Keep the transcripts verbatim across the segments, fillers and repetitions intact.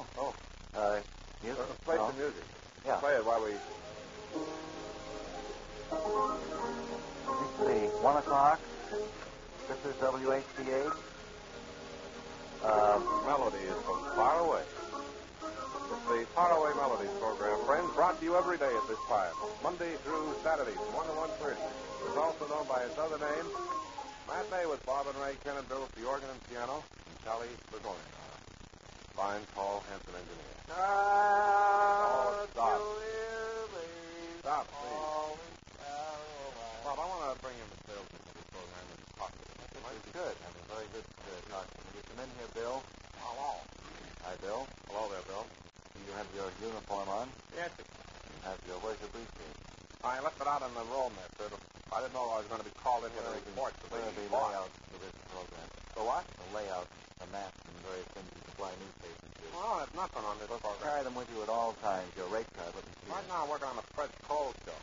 Oh, oh. Uh, music? Uh, play no. some music. Yeah. Play it while we... It's the one o'clock. This is W H C H. Uh, Melodies from far away. It's the Faraway Melodies program, friends, brought to you every day at this time, Monday through Saturday from one to one thirty. It's also known by its other name, Matinee with Bob and Ray Kennenbill for the organ and piano, and Charlie Bergonian. Fine, tall, handsome engineer. Oh, stop. Stop, please. Bob, I want to bring in the salesman for this program and talk to him. It's good. Have a very good uh, talk. Can you come in here, Bill? Hello. Hi, Bill. Hello there, Bill. You have your uniform on? Yes, sir. You have your, where's your briefcase? I left it out in the room there, sir. I didn't know I was going to be called in here to report to Where are the the boss. layouts for this program? The what? The layouts, the maps, and various things you supply newspapers to. Well, there's nothing on this Well, program. carry them with you at all times. Your rate card, let me see. Right now I'm working on the Fred Cole show.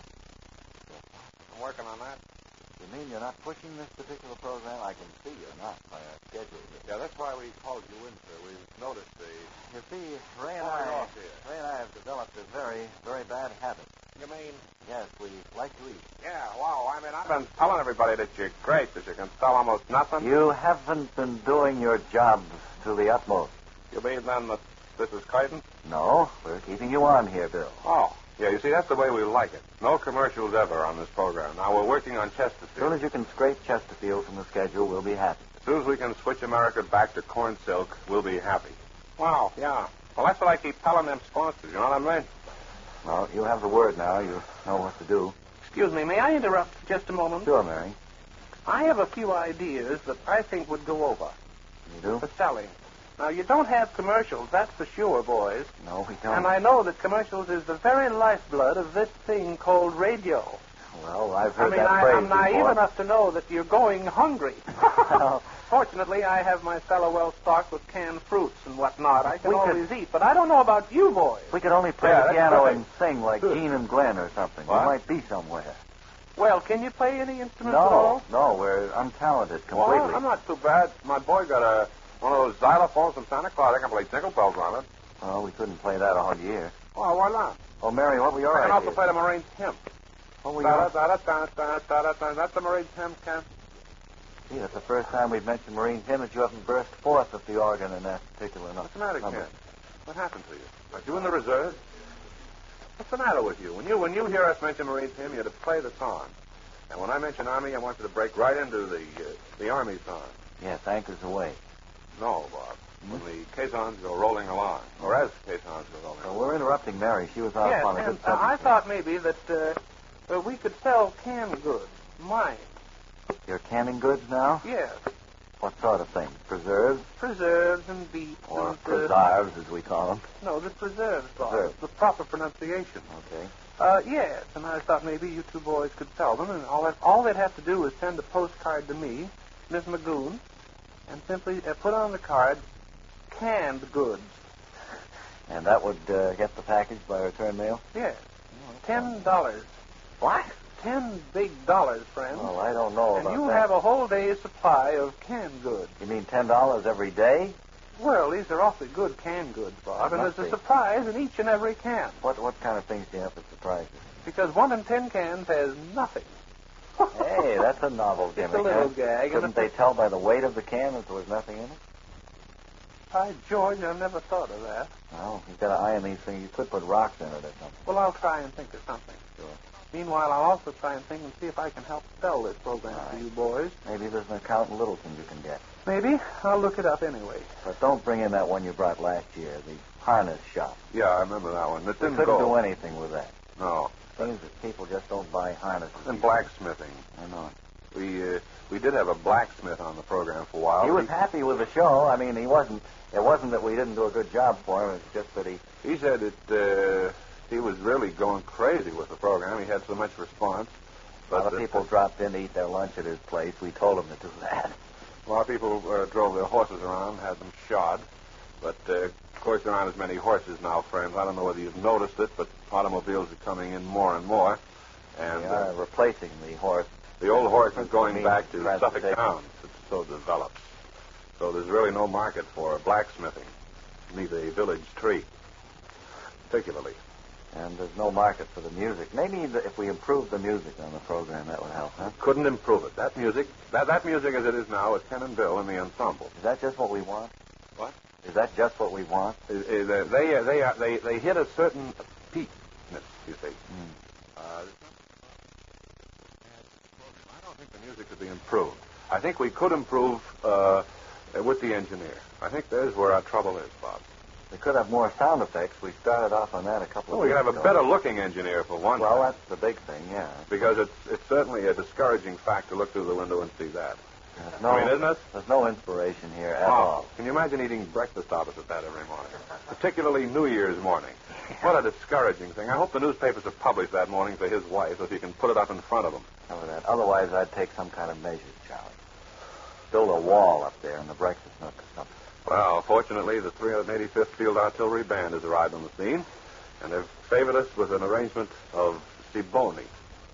I'm working on that. You mean you're not pushing this particular program? I can see you're not by our schedule. Yeah, that's why we called you in, sir. We've noticed the... You see, Ray and Falling I, off here. Ray and I have developed a very, very bad habit. You mean? Yes, we like to eat. Yeah, wow. I mean, I've been telling everybody that you're great, that you can sell almost nothing. You haven't been doing your job to the utmost. You mean then that this is Clayton? No, we're keeping you on here, Bill. Oh. Yeah, you see, that's the way we like it. No commercials ever on this program. Now, we're working on Chesterfield. As soon as you can scrape Chesterfield from the schedule, we'll be happy. As soon as we can switch America back to corn silk, we'll be happy. Wow, yeah. Well, that's what I keep telling them sponsors, you know what I mean? Well, you have the word now. You know what to do. Excuse me, may I interrupt for just a moment? Sure, Mary. I have a few ideas that I think would go over You do? for selling. Now, you don't have commercials, that's for sure, boys. No, we don't. And I know that commercials is the very lifeblood of this thing called radio. Well, I've I heard mean, that I, phrase I'm naive before. enough to know that you're going hungry. Well, Fortunately, I have my cellar well stocked with canned fruits and whatnot. I can We could- always eat, but I don't know about you boys. we could only play Yeah, the that's piano perfect. and sing like Good. Gene and Glenn or something. What? We might be somewhere. Well, can you play any instruments at all? No, no, we're untalented completely. Well, I'm not too bad. My boy got a one of those xylophones from Santa Claus. I can play tinkle bells on it. Well, we couldn't play that all year. Well, why not? Oh, Mary, what were your I can ideas? also play the Marines hymn. What were Da your... da da da da da da da. That's the Marines hymn, Ken. Gee, that's the first time we've mentioned Marine hymn that you haven't burst forth at the organ in that particular note. What's the matter, number. Ken? What happened to you? Are you in the reserve? What's the matter with you? When you when you hear us mention Marines hymn, you're to play the song. And when I mention Army, I want you to break right into the uh, the Army song. Yes, anchors away. No, Bob. When the caissons go rolling along, or as caissons go rolling Well, along. we're interrupting Mary. She was off Yes, on a and good uh, subject. I thought maybe that uh, uh, we could sell canned goods. Mine. You're canning goods now? Yes. What sort of things? Preserves? Preserves and beets Or and... uh, preserves, as we call them. No, the preserves, Bob. Preserves. The proper pronunciation. Okay. Uh, yes, and I thought maybe you two boys could sell them, and all that, all they'd have to do is send a postcard to me, Miss Magoon, and simply uh, put on the card, canned goods. And that would uh, get the package by return mail? Yes. Ten dollars. What? Ten big dollars, friend. Well, I don't know and about you that. have a whole day's supply of canned goods. You mean ten dollars every day? Well, these are awfully good canned goods, Bob, and Must there's a be. surprise in each and every can. What what kind of things do you have that surprise you? Because one in ten cans has nothing. Hey, that's a novel Just gimmick. a little huh? gag. Couldn't and they tell by the weight of the can that there was nothing in it? By George, I never thought of that. Well, you've got to iron these things. You could put rocks in it or something. Well, I'll try and think of something. Sure. Meanwhile, I'll also try and think and see if I can help sell this program All to right. you boys. Maybe there's an account in Littleton you can get. Maybe. I'll look it up anyway. But don't bring in that one you brought last year, the harness shop. Yeah, I remember that one. It We didn't couldn't go. do anything with that. No. Seems that people just don't buy harnesses. And blacksmithing. I know. We uh, we did have a blacksmith on the program for a while. He was happy with the show. I mean, he wasn't. It wasn't that we didn't do a good job for him. It's just that he. He said that uh, he was really going crazy with the program. He had so much response. A lot of that- people dropped in to eat their lunch at his place. We told him to do that. A lot of people uh, drove their horses around, had them shod. But, uh, of course, there aren't as many horses now, friends. I don't know whether you've noticed it, but automobiles are coming in more and more. And We uh, are replacing the horse. the old horse is going means back to Suffolk transportation. Downs. It's so developed. So there's really no market for blacksmithing. beneath a village tree, particularly. And there's no market for the music. Maybe the, if we improved the music on the program, that would help, huh? Couldn't improve it. That music, that, that music as it is now, is Ken and Bill in the ensemble. Is that just what we want? What? Is that just what we want? Uh, uh, they, they, uh, they, uh, they, they hit a certain peakness, you see. Mm. Uh, I don't think the music could be improved. I think we could improve uh, with the engineer. I think there's where our trouble is, Bob. We could have more sound effects. We started off on that a couple Well, of we weeks could have ago. a better-looking engineer for one Well, thing. that's the big thing, yeah. Because it's it's certainly a discouraging fact to look through the window and see that. There's no, I mean, isn't it? There's no inspiration here at Oh, all. can you imagine eating breakfast opposite that every morning? Particularly New Year's morning. What a discouraging thing. I hope the newspapers have published that morning to his wife so he can put it up in front of him. Cover that. Otherwise, I'd take some kind of measures, Charlie. Build a wall up there in the breakfast nook or something. Well, fortunately, the three hundred eighty-fifth Field Artillery Band has arrived on the scene, and they've favored us with an arrangement of Siboni.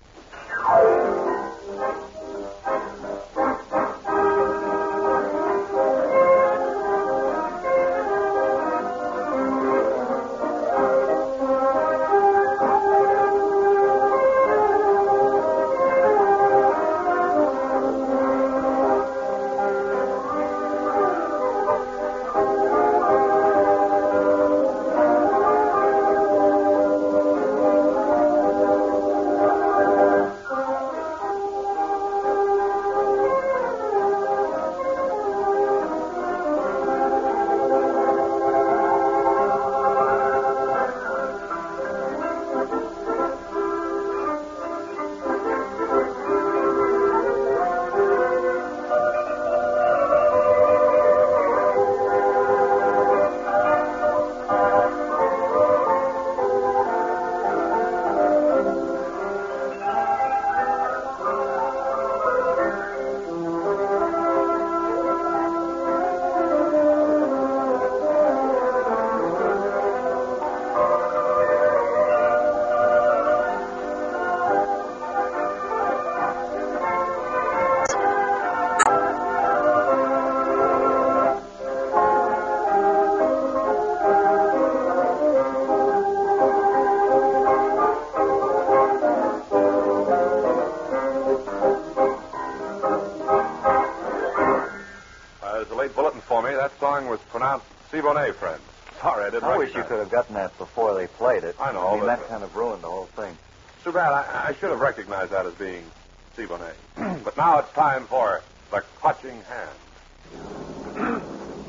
Was pronounced Siboney, friends. Sorry, I didn't I wish recognize you it. could have gotten that before they played it. I know, I mean, but- that kind of ruined the whole thing. Too bad. I, I should have recognized that as being Siboney. But now it's time for the Clutching Hand.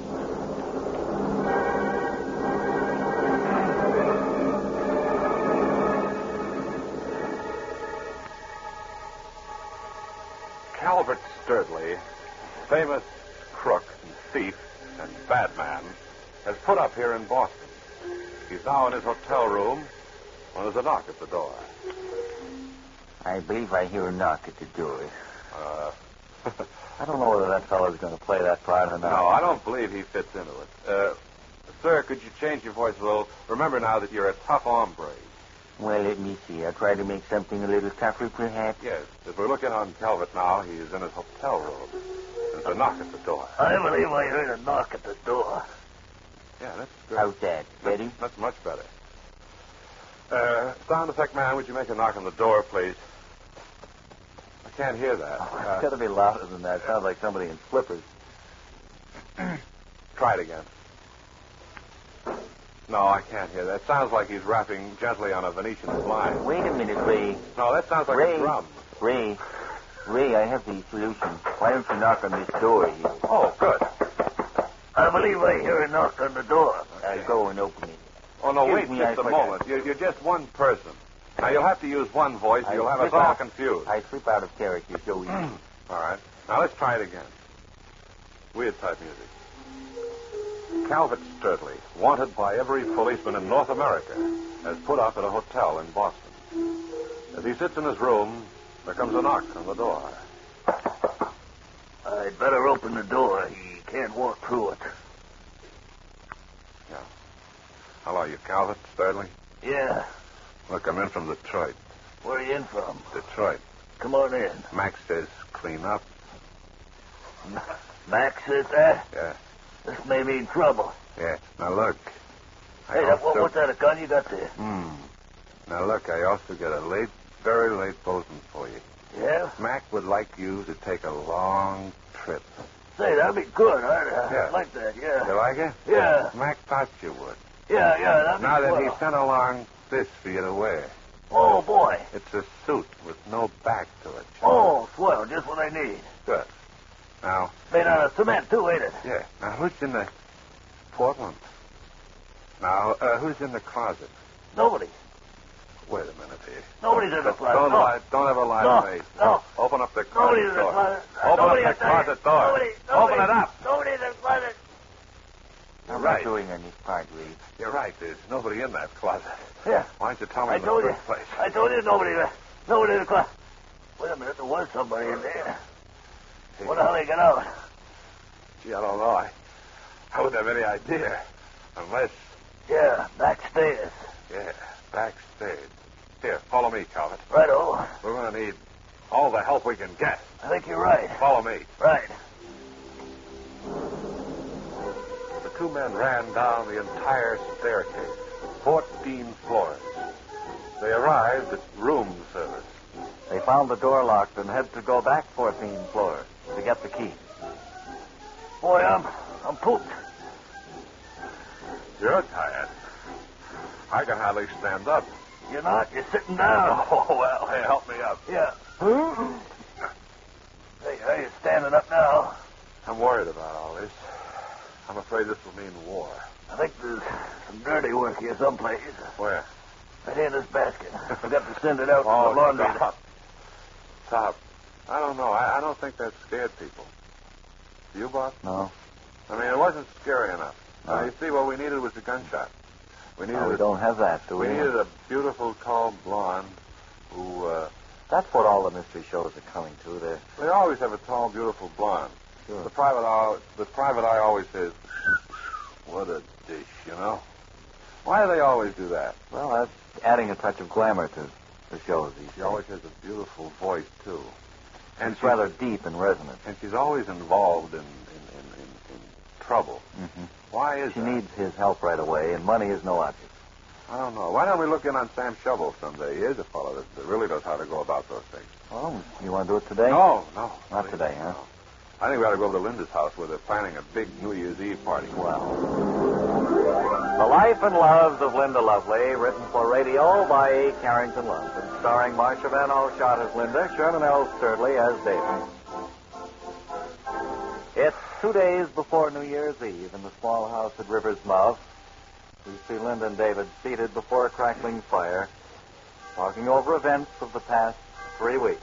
Calvert Sturdley, famous crook and thief and bad man, has put up here in Boston. He's now in his hotel room when there's a knock at the door. I believe I hear a knock at the door. Uh, I don't know whether that fellow's going to play that part or not. no, I don't believe he fits into it. Uh, sir, could you change your voice a little? Remember now that you're a tough hombre. Well, let me see. I'll try to make something a little tougher, perhaps. Yes, as we're looking on Calvert now, he's in his hotel room. There's a knock at the door. I believe I heard a knock at the door. Yeah, that's good. How's that? Better? That's, that's much better. Uh, sound effect man, would you make a knock on the door, please? I can't hear that. Oh, Uh, it's got to be louder than that. Sounds like somebody in slippers. try it again. No, I can't hear that. It sounds like he's rapping gently on a Venetian blind. Wait a minute, Ray. No, that sounds like Ray. a drum. Ray. Ray, I have the solution. Why don't you knock on this door here? Oh, good. I believe I hear a knock on the door. I'll go and open it. Oh, no, Excuse wait me, I just a forgot. moment. You're, you're just one person. Now, you'll have to use one voice, or I you'll have us slip all out. confused. I slip out of character so easy. All right. Now, let's try it again. Weird type music. Calvert Sturdley, wanted by every policeman in North America, has put up at a hotel in Boston. As he sits in his room, there comes a knock on the door. I'd better open the door. He can't walk through it. Yeah. Hello, you Calvert Sturdley? Yeah. Look, I'm in from Detroit. Where are you in from? Detroit. Come on in. Max says clean up. Max says that? Yeah. This may mean trouble. Yeah. Now, look. I Hey, that, what, also- what's that, a gun you got there? Hmm. Now, look, I also got a late, very late bosun for you. Yeah? Mac would like you to take a long trip. Say, that'd be good. I'd, uh, Yeah. I'd like that, yeah. You like it? Yeah. Mac thought you would. Yeah, yeah, that'd Now be that swell. he sent along this for you to wear. Oh, boy. It's a suit with no back to it. Oh, swell, just what I need. Good. Now, Made out of cement, too, ain't it? yeah. Now, who's in the... Portland. Now, uh, who's in the closet? Nobody. Wait a minute here. Nobody's in the closet. Don't no. lie. Don't ever lie No, to me. no. Open up the closet Nobody's in the door. closet. Open Nobody up the outside. closet door. Nobody, nobody. Open it up. Nobody's in the closet. You're I'm right. not doing any part, Reed. You're right. There's nobody in that closet. Yeah. Why don't you tell me I in the told you. first place? I told you nobody there. Nobody in the closet. Wait a minute, there was somebody in there. Wonder how they got out. Gee, I don't know. I, I wouldn't have any idea. Unless, Yeah, backstairs. yeah, backstage. Here, follow me, Calvert. Righto. We're going to need all the help we can get. I think you're right. Follow me. Right. The two men ran down the entire staircase, fourteen floors. They arrived at room service. They found the door locked and had to go back fourteen floors to get the key. Boy, I'm I'm pooped. You're tired. I can hardly stand up. You're not. You're sitting down. Oh, well, hey, help me up. Yeah. Hey, hey, you're standing up now. I'm worried about all this. I'm afraid this will mean war. I think there's some dirty work here someplace. Where? Right here in this basket. I forgot to send it out Oh, to the laundry. stop. Stop. I don't know. I, I don't think that scared people. Do you, Bob? No. I mean, it wasn't scary enough. No. Now, you see, what we needed was a gunshot. We needed, No, we a, don't have that, do we? we needed a beautiful, tall blonde who, uh, That's what all the mystery shows are coming to. They're... they always have a tall, beautiful blonde. Sure. The private eye, the private eye always says, what a dish, you know? Why do they always do that? Well, that's adding a touch of glamour to the shows these She days. always has a beautiful voice, too. And It's she's, rather deep and resonant. and she's always involved in, in, in, in, in trouble. Mm-hmm. Why is She that? needs his help right away, and money is no object. I don't know. Why don't we look in on Sam Shovel someday? He is a fellow that, that really knows how to go about those things. Well, you want to do it today? No, no. Not please, today, huh? no. I think we ought to go over to Linda's house where they're planning a big New Year's Eve party. Well. The Life and Loves of Linda Lovely, written for radio by A. Carrington Lund, and starring Marcia Van Alshot as Linda, Sherman L. Sturdley as David. It's two days before New Year's Eve in the small house at River's Mouth. We see Linda and David seated before a crackling fire, talking over events of the past three weeks.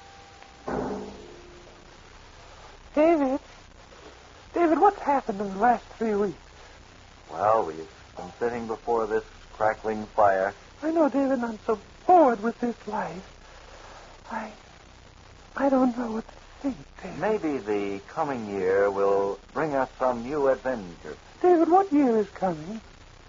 David. David, what's happened in the last three weeks? Well, we've been sitting before this crackling fire. I know, David, and I'm so bored with this life. I... I don't know what to think, David. Maybe the coming year will bring us some new adventure. David, what year is coming?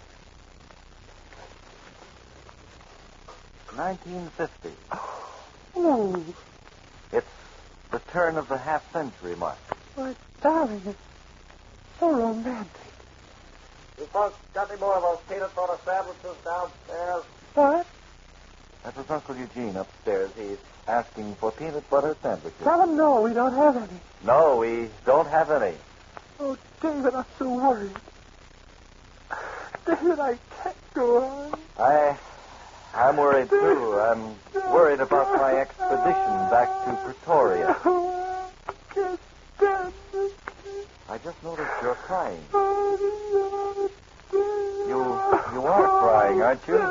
nineteen fifty. Oh, It's the turn of the half-century mark. my darling, it's so romantic. You folks got any more of those peanut butter sandwiches downstairs? What? That was Uncle Eugene upstairs. He's asking for peanut butter sandwiches. Tell him no, we don't have any. No, we don't have any. Oh, David, I'm so worried. David, I can't go on. I... I'm worried, too. I'm worried about my expedition back to Pretoria. Oh, I can't stand this. I just noticed you're crying. Oh, You... you are crying, aren't you?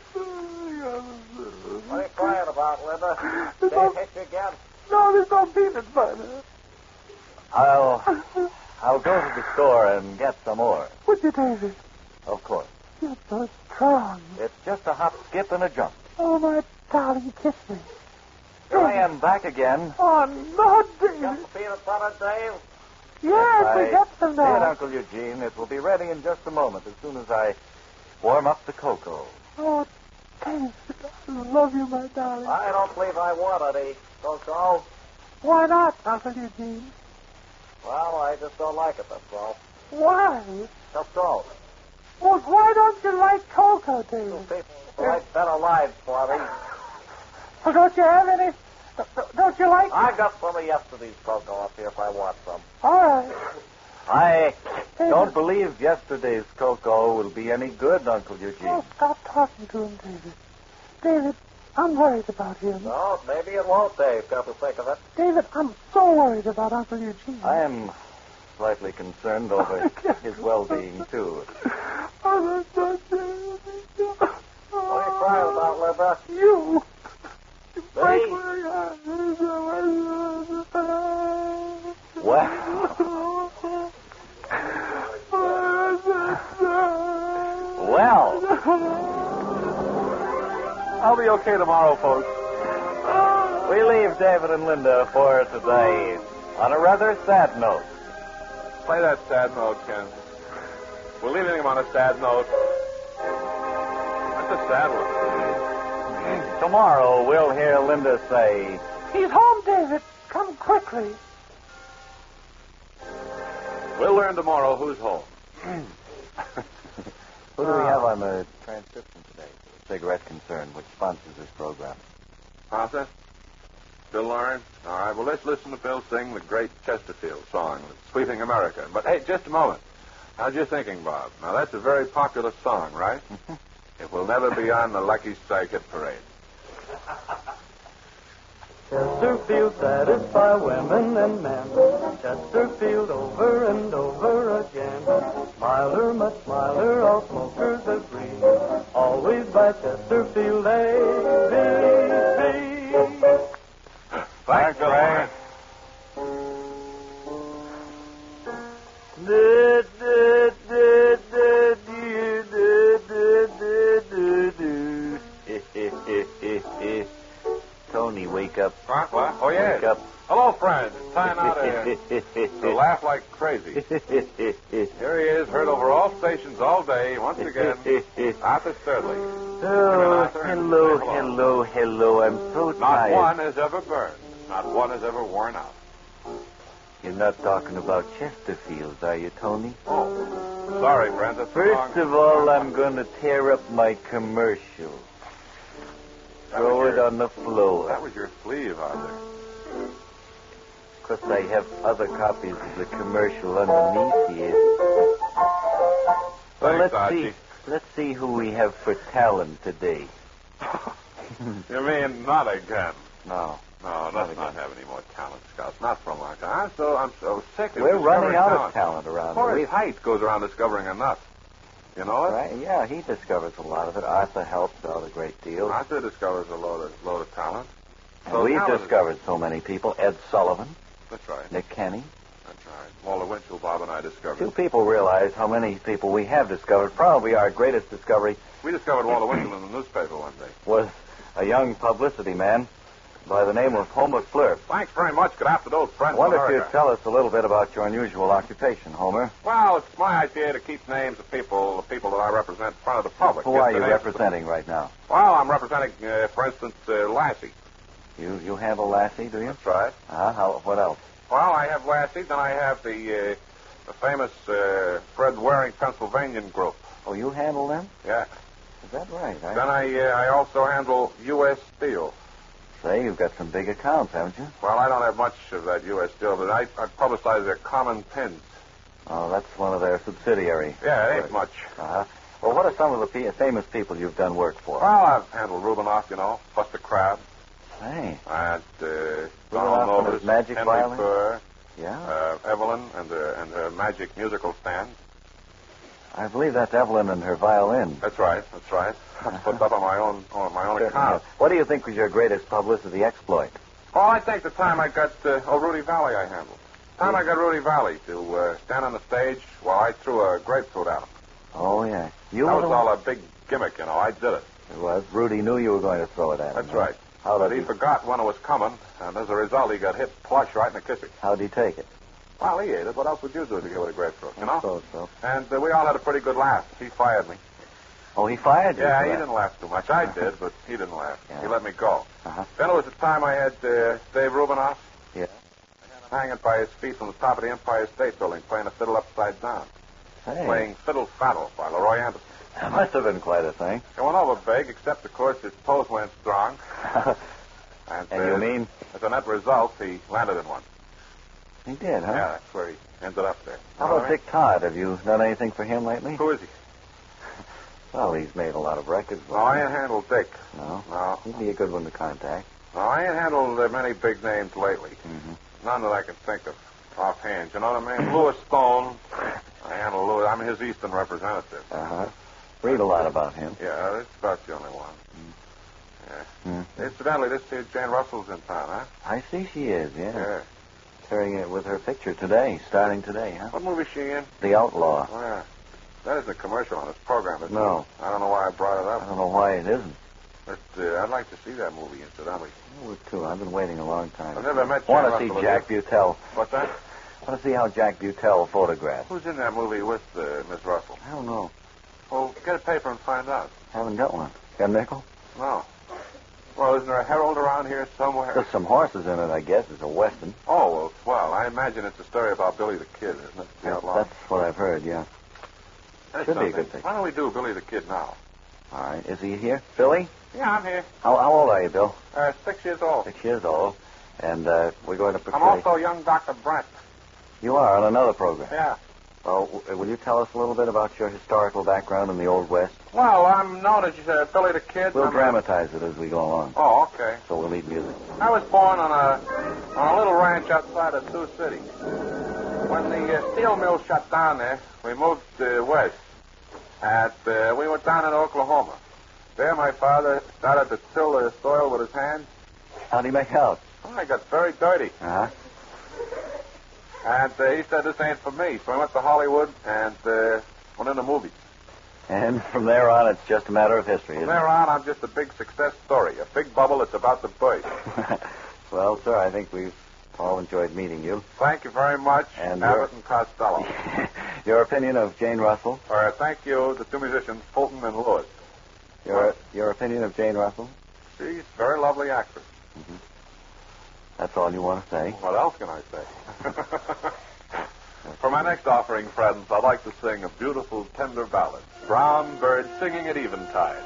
What are you crying about, Linda? There's no, hit you again? no, there's no peanut butter. I'll... I'll go to the store and get some more. Would you, David? Of course. You're so strong. It's just a hop, skip, and a jump. Oh, my darling, kiss me. Here I am back again. Oh, no, David. peanut butter, Dave? Yes, I we got some did, now. Uncle Eugene. It will be ready in just a moment as soon as I warm up the cocoa. Oh, David, I love you, my darling. I don't believe I want any cocoa. Why not, Uncle Eugene? Well, I just don't like it, that's all. Why? Just so. Well, why don't you like cocoa, David? People like better lives, Fluffy. Well, don't you have any? Don't you like? I got some of yesterday's cocoa up here if I want some. All right. I don't believe yesterday's cocoa will be any good, Uncle Eugene. Oh, stop talking to him, David. David, I'm worried about him. No, maybe it won't, Dave, come to think of it. David, I'm so worried about Uncle Eugene. I am slightly concerned over his well-being, too. Oh, that's not David. What are you crying about, Linda? You. You break Me? my heart. Well. Well. I'll be okay tomorrow, folks. We leave David and Linda for today on a rather sad note. Play that sad note, Ken. We're leaving him on a sad note. That's a sad one. Tomorrow we'll hear Linda say, He's home, David. Come quickly. We'll learn tomorrow who's home. who do we have on the transcription today? Cigarette Concern, which sponsors this program. Arthur? Bill Lawrence? All right, well, let's listen to Bill sing the great Chesterfield song, Sweeping America. But, hey, just a moment. How's your thinking, Bob? Now, that's a very popular song, right? It will never be on the Lucky Strike Hit Parade. Chesterfield satisfy women and men. Chesterfield over and over again. Milder, much milder, all smokers agree. Always by Chesterfield A B C. Thanks, Bill. Tony, wake up. What? What? Oh, yes. Wake up. Hello, friends. It's time now to, to laugh like crazy. Here he is, heard over all stations all day, once again, Arthur Studley. Oh, hello, hello, hello. I'm so Not tired. one has ever burned. Not one has ever worn out. You're not talking about Chesterfield, are you, Tony? Oh, sorry, friends. That's the wrong... First of all, I'm going to tear up my commercial. That Throw was it your- on the floor. That was your sleeve, Arthur. Of course, I have other copies of the commercial underneath here. Well, Thanks, let's Archie. see. Let's see who we have for talent today. You mean not again? No. No, let's not have any more talent scouts. Not from our guy. I'm so, I'm so sick of We're running discovering out talent. of talent around Horace here. Height goes around discovering enough. You know it? Right? Yeah, he discovers a lot of it. Arthur helps out a great deal. Arthur discovers a load of, load of talent. And So we've talent is- discovered so many people. Ed Sullivan, That's right. Nick Kenny. That's right. Walter Winchell, Bob, and I discovered. Few people realize how many people we have discovered. Probably our greatest discovery We discovered Walter Winchell in the newspaper one day. was a young publicity man by the name of Homer Fleur. Thanks very much. Good afternoon, I friends wonder of if America. you'd tell us a little bit about your unusual occupation, Homer. Well, it's my idea to keep names of people, the people that I represent in front of the public. Who Just are the you names of the- representing right now? Well, I'm representing, uh, for instance, uh, Lassie. You you handle Lassie, do you? That's right. Uh-huh. How, what else? Well, I have Lassie, then I have the, uh, the famous uh, Fred Waring Pennsylvanian group. Oh, you handle them? Yeah. Is that right? I Then I uh, I also handle U S Steel. say you've got some big accounts, haven't you? Well, I don't have much of that U S Steel, but I, I publicize their common pins. Oh, that's one of their subsidiary. Yeah, it ain't much. Uh-huh. Well, what are some of the pe- famous people you've done work for? Well, I've handled Rubinoff, you know, Buster Crabbe, Hey, and uh, Rubinoff Donald and Novus, his magic Henry violin? Furr, yeah. uh, Evelyn, and her, and her magic musical stand. I believe that's Evelyn and her violin. That's right, that's right. I put that on my own on my own Certainly. account. What do you think was your greatest publicity exploit? Well, I think the time I got uh, oh, Rudy Valley I handled. The time I got Rudy Valley to uh, stand on the stage while I threw a grapefruit at him. Oh, yeah. You That were was the all one- a big gimmick, you know. I did it. It was. Rudy knew you were going to throw it at him. That's huh? right. How But did he he, forgot when it was coming, and as a result, he got hit plush right in the kissing. how'd he take it? Well, he ate it. What else would you do if you get with a grapefruit, you know? So, so. And uh, we all had a pretty good laugh. He fired me. Oh, he fired you Yeah, for he that. didn't laugh too much. I did, but he didn't laugh. Yeah. He let me go. Uh-huh. Then it was the time I had uh, Dave Rubinoff. Yeah. I had him hanging by his feet from the top of the Empire State Building, playing a fiddle upside down. Hey. playing Fiddle Faddle by Leroy Anderson. That must have been quite a thing. It went over big, except, of course, his pose went strong. And, And uh, you mean? As a net result, he landed in one. He did, huh? Yeah, that's where he ended up there. How You know about what I mean? Dick Todd? Have you done anything for him lately? Who is he? Well, he's made a lot of records. No, I ain't handled Dick. No? No. He'd be a good one to contact. No, I ain't handled uh, many big names lately. Mm-hmm. None that I can think of offhand. You know what I mean? Louis Stone. I handle Louis. I'm his Eastern representative. Uh-huh. Read a lot about him. Yeah, that's about the only one. Yeah. Mm. Incidentally, this here Jane Russell's in town, huh? I see she is, yeah. Yeah. Carrying it with her picture today, starting today, huh? What movie's she in? The Outlaw. Oh, yeah. That isn't a commercial on this program, is it? No. I don't know why I brought it I up. don't know why it isn't. But uh, I'd like to see that movie, incidentally. I would, too. I've been waiting a long time. I've never met I want Jane to see Russell, Jack Butel. What's that? I want to see how Jack Butel photographed. Who's in that movie with uh, Miss Russell? I don't know. Well, get a paper and find out. Haven't got one. Got a nickel? No. Well, isn't there a Herald around here somewhere? There's some horses in it, I guess. It's a Western. Oh, well, swell. I imagine it's a story about Billy the Kid, isn't it? The That's, outlaw. that's what I've heard, yeah. That's should be a something. good thing. Why don't we do Billy the Kid now? All right. Is he here? Billy? Yeah, I'm here. How, how old are you, Bill? Uh, six years old. Six years old. And uh, we're going to portray... I'm also young Doctor Brent. You are on another program. Yeah. Well, w- will you tell us a little bit about your historical background in the Old West? Well, I'm known as uh, Billy the Kid. We'll I'm a- dramatize it as we go along. Oh, okay. So we'll need music. I was born on a on a little ranch outside of Sioux City. When the uh, steel mill shut down there, we moved uh, west. At uh, we went down into Oklahoma. There, my father started to till the soil with his hands. How'd he make out? Oh, I got very dirty. Uh-huh. And uh, he said, this ain't for me. So I went to Hollywood and uh, went into movies. And from there on, it's just a matter of history, From isn't there on, I'm just a big success story. A big bubble that's about to burst. it? Well, sir, I think we've all enjoyed meeting you. Thank you very much, And Abbott your- and Costello. Your opinion of Jane Russell? All right, thank you, the two musicians, Fulton and Lewis. Your your opinion of Jane Russell? She's a very lovely actress. That's all you want to say? What else can I say? For my next offering, friends, I'd like to sing a beautiful, tender ballad. Brown bird singing at eventide.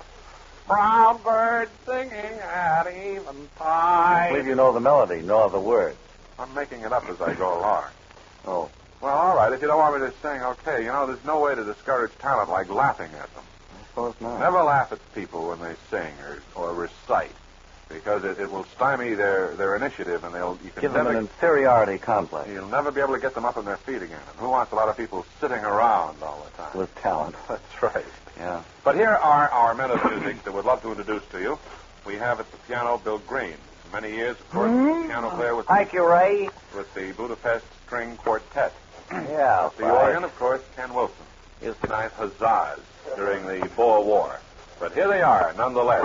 Brown bird singing at I eventide. believe you know the melody, nor the words. I'm making it up as I go along. Oh, Well, all right, if you don't want me to sing, okay. You know, there's no way to discourage talent like laughing at them. I suppose not. Never laugh at people when they sing or, or recite, because it, it will stymie their, their initiative, and they'll you can Give them never an inferiority complex you'll never be able to get them up on their feet again. And who wants a lot of people sitting around all the time? with talent. That's right. Yeah. But here are our men of music that we'd love to introduce to you. We have at the piano Bill Green. For many years, of course, piano player with the, Thank you, Ray. with the Budapest String Quartet. Yeah. The organ, of course, Ken Wilson. Is tonight huzzas during the Boer War. But here they are, nonetheless.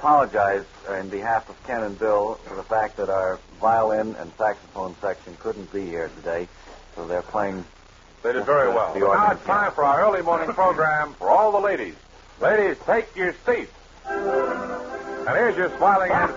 apologize in behalf of Ken and Bill for the fact that our violin and saxophone section couldn't be here today, so they're playing. They did very well. The Now organ it's time for our early morning program for all the ladies. Ladies, take your seats. And here's your smiling Ed.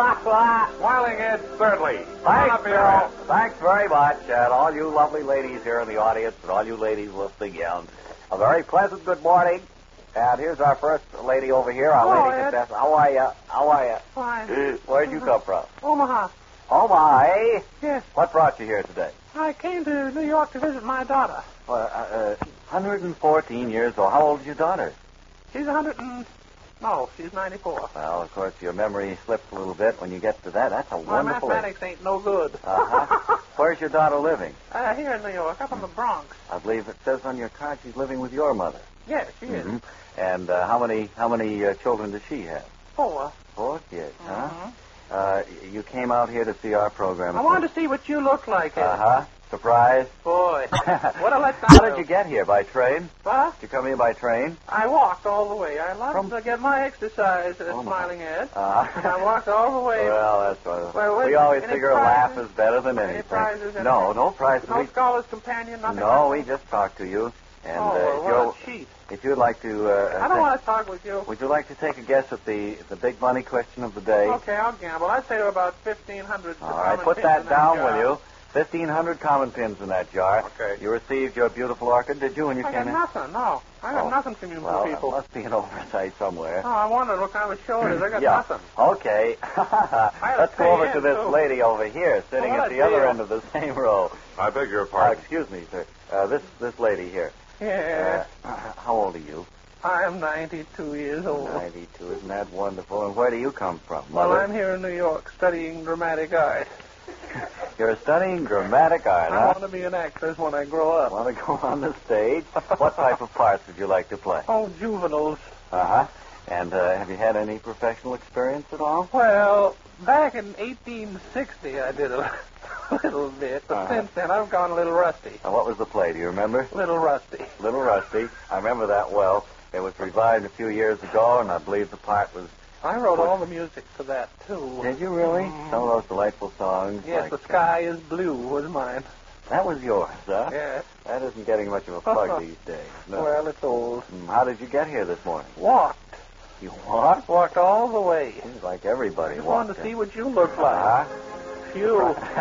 Smiling Ed Thirdly. Thanks, Bill. Thanks very much, and all you lovely ladies here in the audience, and all you ladies listening in. A very pleasant good morning. And here's our first lady over here, our Hello, lady Ed. contestant. How are you? How are you? Fine. Where'd you come from? Omaha. Oh, my. Yes. What brought you here today? I came to New York to visit my daughter. Uh, uh, one hundred fourteen years old. How old is your daughter? She's a hundred and... No, she's ninety-four. Well, of course, your memory slips a little bit when you get to that. That's a My wonderful age. mathematics ain't no good. Uh-huh. Where's your daughter living? Uh, here in New York, up in the Bronx. I believe it says on your card she's living with your mother. Yes, she is. Mhm. And uh, how many how many uh, children does she have? Four. Four kids, huh? Mhm. Uh, you came out here to see our program. I wanted to see what you look like, Ed. Uh-huh. Surprise. Boy, what a letdown. How did you get here? By train? What? Did you come here by train? I walked all the way. I love From- to get my exercise at Oh, my. Smiling Ed. Uh-huh. I walked all the way. Well, that's what... Well, what- we always any figure a laugh prizes? is better than Any anything. prizes, no, anything? no prizes. No We- scholar's companion, nothing no, like we just talked to you. And Oh, uh, well, if, what you'll- a cheat. if you'd like to... Uh, I don't take- want to talk with you. Would you like to take a guess at the the big money question of the day? Okay, I'll gamble. I'd say to about fifteen hundred. All right, put that down, will you? Fifteen hundred common pins in that jar. Okay. You received your beautiful orchid, did you, when you I came got in? nothing, no. I got Oh, nothing from you Well, people. there must be an oversight somewhere. Oh, I wondered what kind of a show it is. I got yeah. nothing. Okay. Let's go pay over in, to this too. lady over here, sitting Oh, what at a the other deal. end of the same row. I beg your Uh, pardon. excuse me, sir. Uh, this this lady here. Yeah, Uh, how old are you? I am ninety-two years old. Ninety-two. Isn't that wonderful? And where do you come from, Well, Mother? I'm here in New York studying dramatic art. You're studying dramatic art, I huh? want to be an actress when I grow up. Want to go on the stage? What type of parts would you like to play? Oh, juveniles. Uh-huh. And uh, have you had any professional experience at all? Well, back in eighteen sixty, I did a little bit, but Uh-huh. since then I've gone a little rusty. Now, what was the play? Do you remember? Little rusty. Little Rusty. I remember that well. It was revived a few years ago, and I believe the part was... I wrote all the music for that too. Did you really? Mhm. Some of those delightful songs. Yes, like, The Sky is Blue was mine. That was yours, huh? Yes. That isn't getting much of a plug these days. No. Well, it's old. Mm, How did you get here this morning? Walked. You walked? Walked all the way. Seems like everybody I just walked. wanted to see what you look like. Uh-huh. You.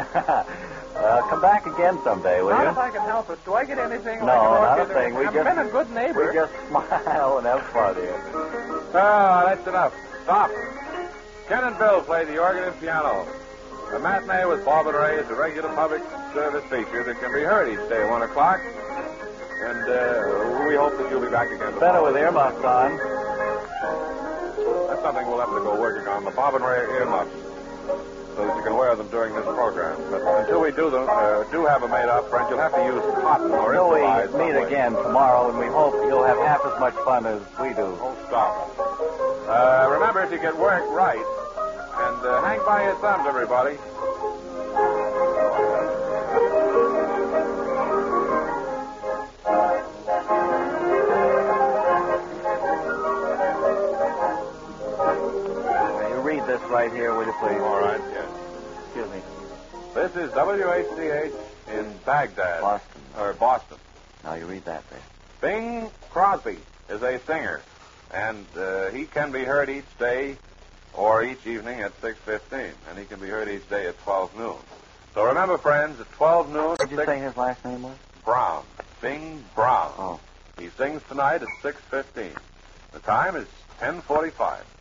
uh, come back again someday, will Not you? if I can help it. Do I get anything? No, like an not a orchid or thing. anything? We I've just- been a good neighbor. We just smile and have fun here. Ah, that's enough. Stop. Ken and Bill play the organ and piano. The matinee with Bob and Ray is a regular public service feature that can be heard each day at one o'clock. And uh, we hope that you'll be back again Better tomorrow. with earmuffs on. That's something we'll have to go working on, the Bob and Ray earmuffs, so that you can wear them during this program. But until we do them, uh, do have them made up, friends, you'll have to use cotton or Until we improvise some meet way. again tomorrow, and we hope you'll have half as much fun as we do. Oh, stop. Uh, remember to get work right, and uh, hang by your thumbs, everybody. Now, you read this right here, will you please? All right, yes. Excuse me. This is W H C H in Baghdad. Boston. Or Boston. Now, you read that there. Bing Crosby is a singer, and uh, he can be heard each day or each evening at six fifteen, and he can be heard each day at twelve noon. So remember, friends, at twelve noon... What did you six say his last name was? Brown. Bing Brown. Oh. He sings tonight at six fifteen. The time is ten forty-five.